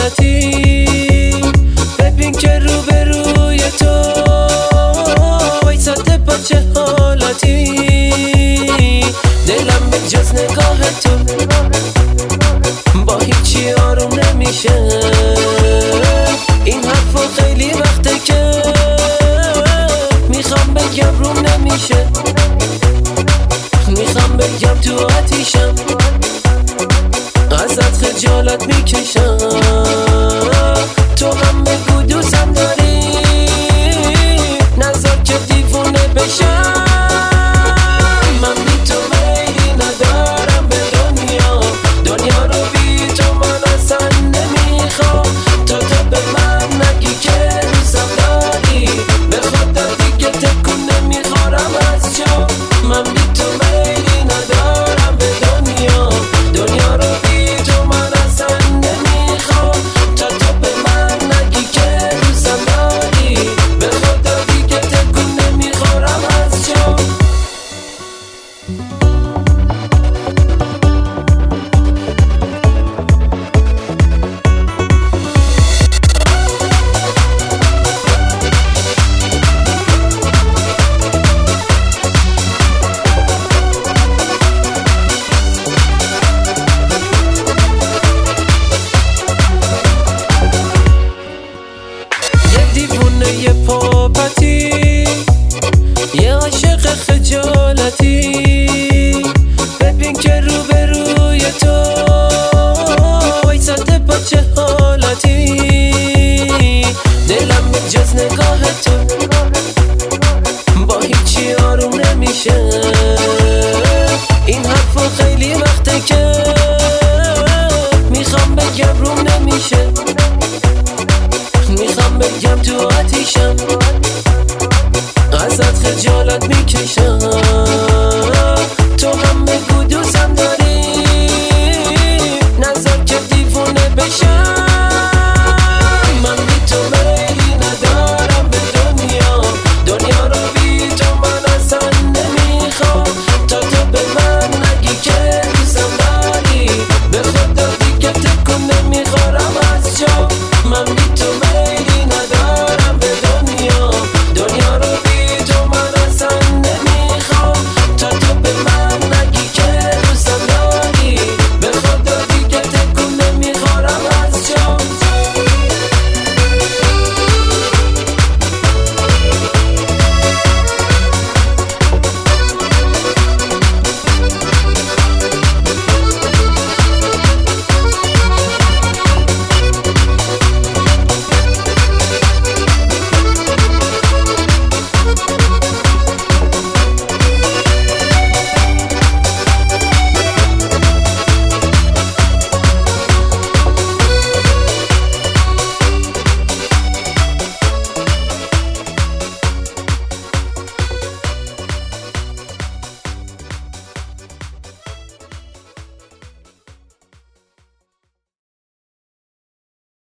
خجالتی، ببین که روبروی تو وایساده با چه حالتی. دلم به جز نگاه تو با هیچی آروم نمیشه. این حرفو خیلی وقته که میخوام بگم روم نمیشه. میخوام بگم تو آتیشم، ازت خجالت میکشم. تو هم بگو دوستم داری، نذار که دیوونه بشم. من بی تو میلی ندارم به دنیا، دنیا رو بی تو من اصلا نمیخوام. تا به من نگی که دوستم داری، به خدا دیگه تکون نمیخورم از جا. من بی تو میلی ندارم به دنیا، دنیا رو بی تو من اصلا نمیخوام. تا به من نگی که دوستم داری، به خدا دیگه تکون نمیخورم از جا. دیوونه پاپتی، یه عاشق خجالتی، ببین که روبروی تو وایساده با چه حالتی. دلم به جز نگاه تو با هیچی آروم نمیشه. این حرفو خیلی وقته که میخوام بگم روم نمیشه. میخوام بگم تو آتیشم، ازت خجالت میکشم. تو هم بگو دوستم داری، نذار که دیوونه بشم.